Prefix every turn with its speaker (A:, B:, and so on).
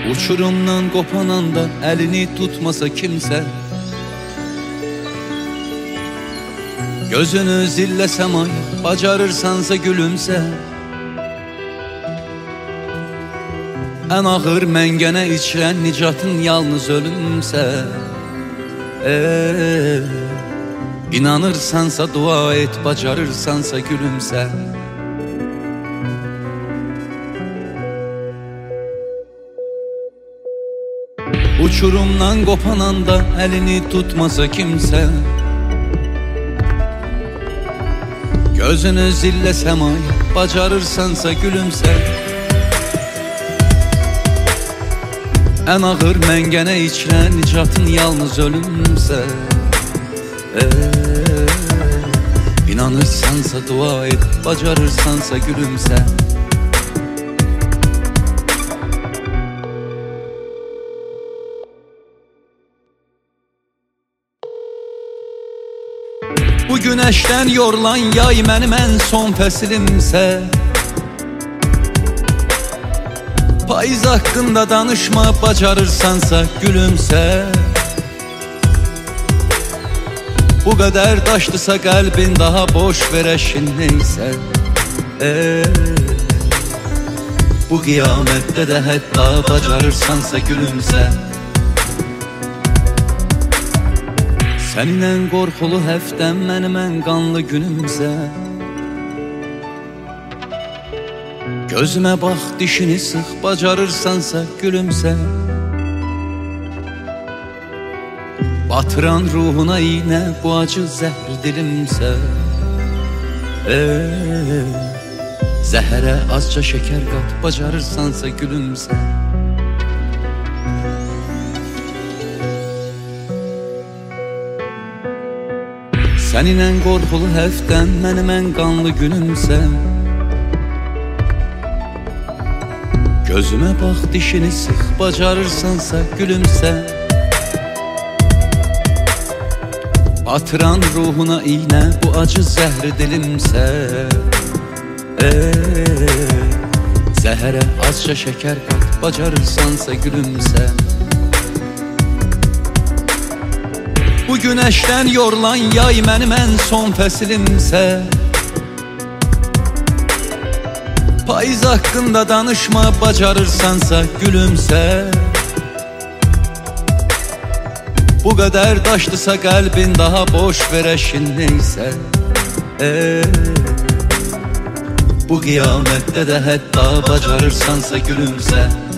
A: Uçurumdan qopananda əlini tutmasa kimsə, gözünü zillə səmaya bacarırsansa gülümsə, ən ağır məngənə içrən nicatın yalnız ölümsə, inanırsansa dua et, bacarırsansa gülümsə. Uçurumdan qopananda əlini tutmasa kimsə, gözünü zillə səmaya bacarırsansa gülümsə, ən ağır məngənə içrən nicatın yalnız ölümsə, inanırsansa dua et, bacarırsansa gülümsə. Bu günəşdən yorulan yay mənim ən son fəsilimsə, payız haqqında danışma, bacarırsansa gülümsə. Bu qədər daşdısa qəlbin, daha boş verəşin neysə, bu qiyamətdə də hətta bacarırsansa gülümsə. Sənin ən qorxulu həftən, mənim ən qanlı günümsə, gözümə bax, dişini sıx, bacarırsansa gülümsə. Batıran ruhuna iynə, bu acı zəhər dilimsə, zəhərə azca şəkər qat, bacarırsansa gülümsə. Sənin ən qorxulu həftən, mənim ən qanlı günümsə, gözümə bax, dişini sıx, bacarırsansa gülümsə. Batıran ruhuna iynə, bu acı zəhri dilimsə, zəhərə azca şəkər qat, bacarırsansa gülümsə. Bu günəşdən yorulan yay mənim ən son fəsilimsə, payız haqqında danışma, bacarırsansa gülümsə. Bu qədər daşdısa qəlbin, daha boş verəşin neysə, bu qiyamətdə də hətta bacarırsansa gülümsə.